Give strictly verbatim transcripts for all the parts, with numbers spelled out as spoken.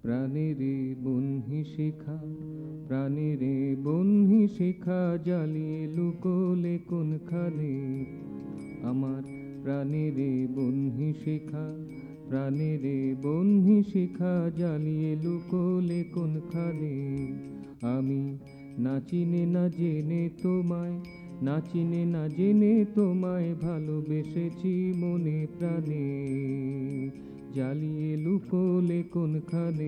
প্রাণেরে বন্ধি শিখা, প্রাণেরে বন্ধি শিখা জ্বালিয়ে লুকোলে কোনখানে। আমার প্রাণেরে বন্ধি শিখা, প্রাণেরে বন্ধি শিখা জ্বালিয়ে লুকোলে কোনখানে। আমি না চিনে না জেনে তোমায়, না চিনে না জেনে তোমায় ভালোবেসেছি মনে প্রাণে। জ্বালিয়ে লুকোলে কোনখানে।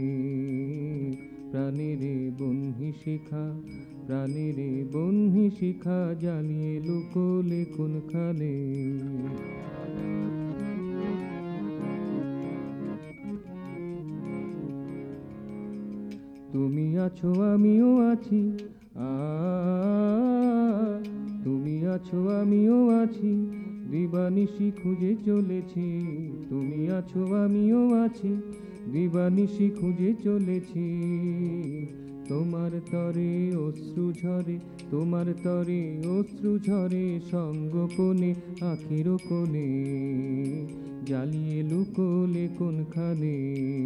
প্রাণেরে বন্ধি শিখা, প্রাণেরে বন্ধি শিখা জ্বালিয়ে লুকোলে কোনখানে। তুমি আছো আমিও আছি, আ তুমি আছো আমিও আছি, দিবানিশি খুঁজে চলেছি। তুমি আছো আমিও আছি, দিবানিশি খুঁজে চলেছি। তোমার তরে অশ্রু ঝরে, তোমার তরে অশ্রু ঝরে সঙ্গোপনে আখির কোণে। জ্বালিয়ে লুকোলে কোনখানে।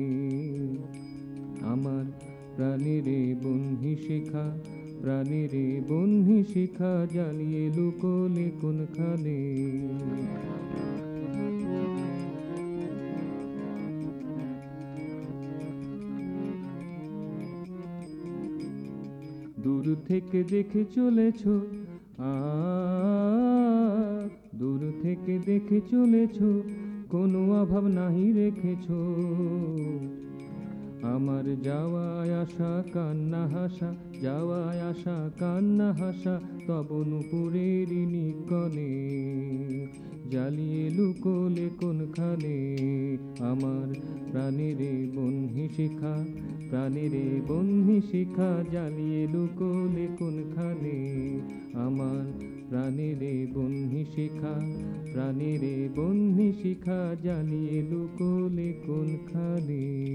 আমার প্রাণেরে বন্ধি শিখা, প্রাণেরে বন্ধি শিখা জ্বালিয়ে লুকোলে কোনখানে। দূর থেকে দেখে চলেছ, আ দূর থেকে দেখে চলেছ, কোনো অভাব নাহি রেখেছ। আমার যাওয়ায় আসা কান্না হাসা, যাওয়ায় আসা কান্না হাসা তব নূপুরের নিকণে। জ্বালিয়ে লুকোলে কোনখানে। আমার প্রাণেরে বন্ধি শিখা, প্রাণেরে বন্ধি শিখা জ্বালিয়ে লুকোলে কোনখানে। আমার প্রাণেরে বন্ধি শিখা, প্রাণেরে বন্ধি শিখা জ্বালিয়ে লুকোলে কোনখানে।